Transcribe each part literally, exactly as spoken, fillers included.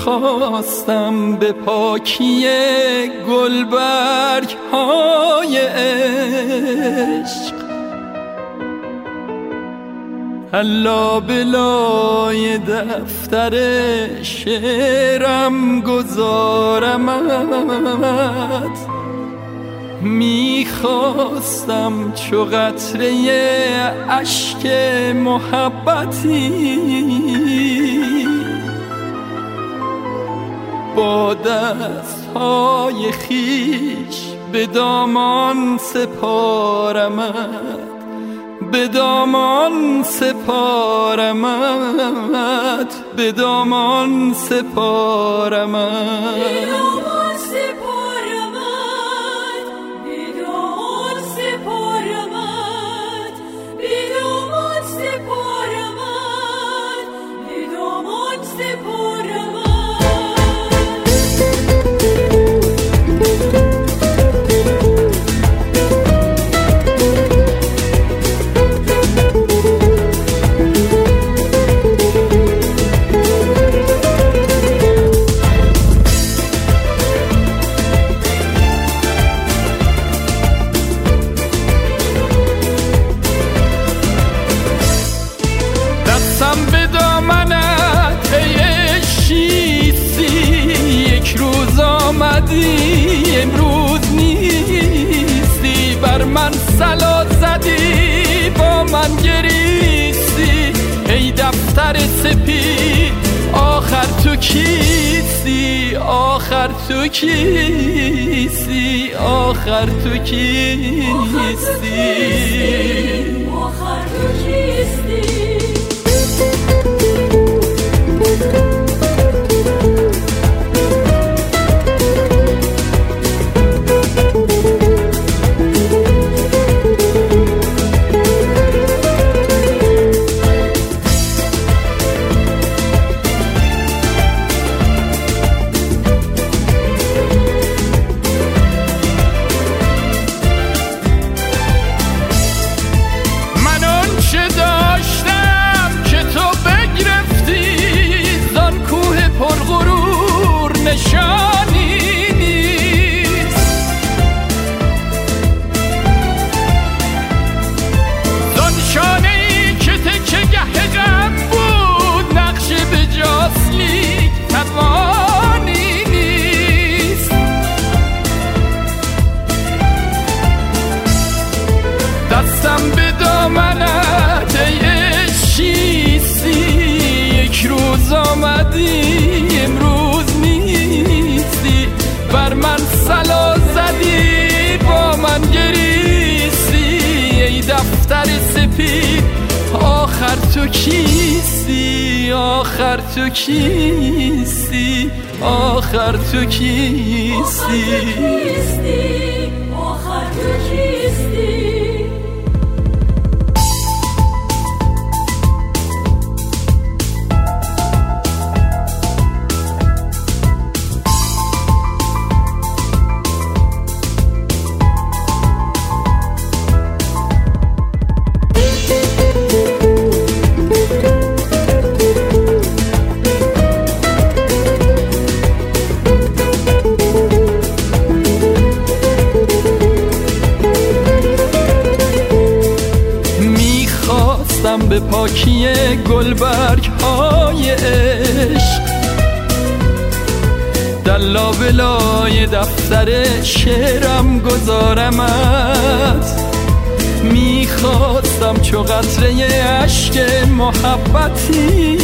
میخواستم به پاکی گلبرگ های عشق الا بلای دفتر شعرم گذارمت. میخواستم چو قطره اشک محبتی با دستهای خیش به دامان سپارمت، به دامان سپارمت، به دامان سپارمت. به دامنت ای شیستی، یک روز آمدی امروز نیستی، بر من صلا زدی با من گریستی، ای دفتر سپید آخر تو کیستی، آخر تو کیستی، آخر تو کیستی، آخر تو کیستی. نشانی نیست زان شانه ای که تکه گه غم بود، نقش به جاست لیک توانی نیست. دستم به دامنت ای عشقیستی، یک روز آمدی امروز بر من صلا زدی با من گریستی، ای دفتر سپید آخر تو کیستی، آخر تو کیستی، آخر تو کیستی، آخر تو کیستی. به پاکی گلبرگ های عشق در لابلای دفتر شعرم گذارمت. میخواستم چو قطره اشک محبتی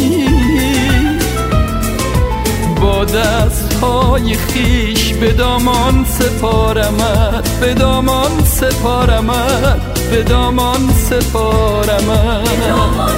با دستهای خیش به دامان سپارمت، به دامان سپارمت، به دامان سپارمت، به دامان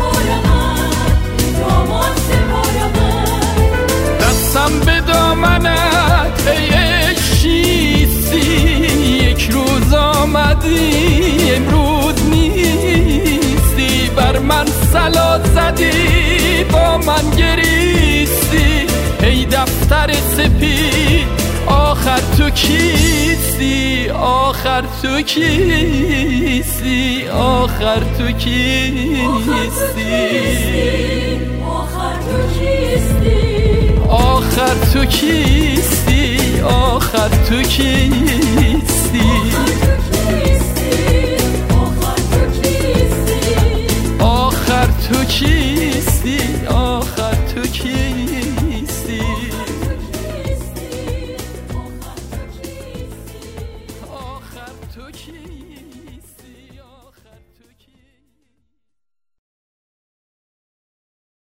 سپارمت. دستم به دامنت ای عشقیستی، یک روز آمدی امروز نیستی، بر من صلا زدی با من گریستی، ای دفتر سپید آخر تو کیستی، آخر تو کیستی، آخر تو کیستی، آخر تو کیستی، آخر تو کیستی آخر تو کیستی